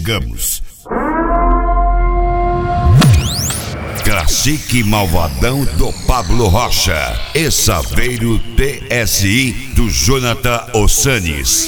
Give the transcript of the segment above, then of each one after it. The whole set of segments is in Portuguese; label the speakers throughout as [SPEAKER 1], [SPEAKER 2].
[SPEAKER 1] chegamos. Classique Malvadão do Pablo Rocha e Saveiro TSI do Jonathan Ossanes.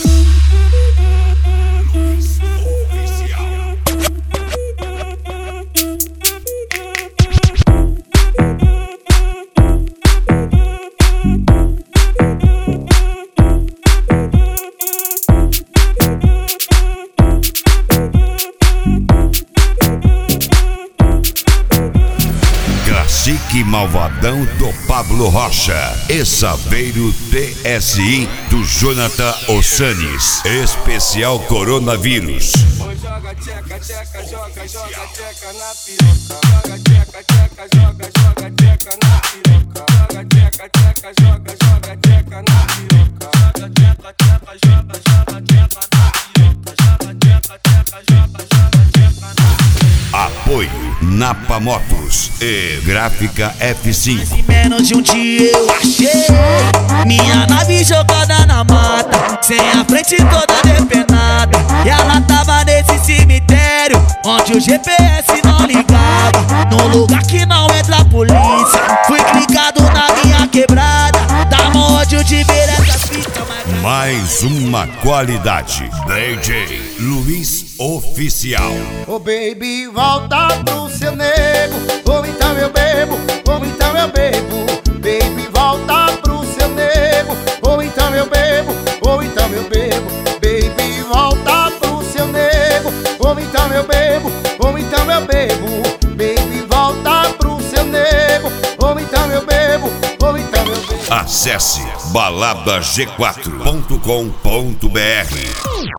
[SPEAKER 1] Classique Malvadão do Pablo Rocha e Saveiro TSI do Jonathan Ossanes. Especial Coronavírus.
[SPEAKER 2] Joga tcheca, tcheca, joga, joga tcheca na piroca. Joga tcheca, tcheca, joga, joga tcheca na piroca. Joga tcheca, tcheca, joga, joga tcheca na piroca. Joga tcheca, tcheca, joga, joga tcheca na piroca. Joga tcheca, tcheca, joga, joga tcheca na piroca.
[SPEAKER 1] Apoio Napa Motos e Gráfica F5.
[SPEAKER 3] Em menos de um dia eu achei minha nave jogada na mata, sem a frente toda depenada. E ela tava nesse cemitério onde o GPS não ligava, num lugar que não entra a polícia. Fui clicado na minha quebrada, dá ódio de ver essa fita.
[SPEAKER 1] Mais uma qualidade. DJ Luiz Oficial.
[SPEAKER 4] Ô baby, volta pro seu nego, ou então eu bebo, ou então eu bebo. Baby, volta pro seu nego, ou então eu bebo, ou então eu bebo. Baby, volta pro seu nego, ou então eu bebo, ou então eu bebo. Baby, volta pro seu nego, ou então eu bebo, ou então eu bebo.
[SPEAKER 1] Acesse baladag4.com.br.